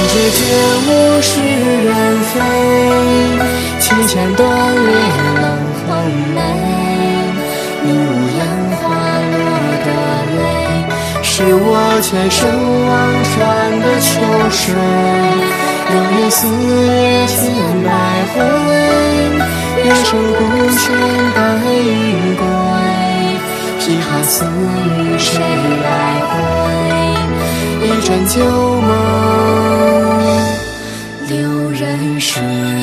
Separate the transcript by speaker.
Speaker 1: 知觉物是人非，提前断裂冷红梅。你无言滑落的泪，是我前生望穿的秋水。流年似月千百回，人生孤悬白云归。琵琶似雨谁来回？一盏旧梦留人睡。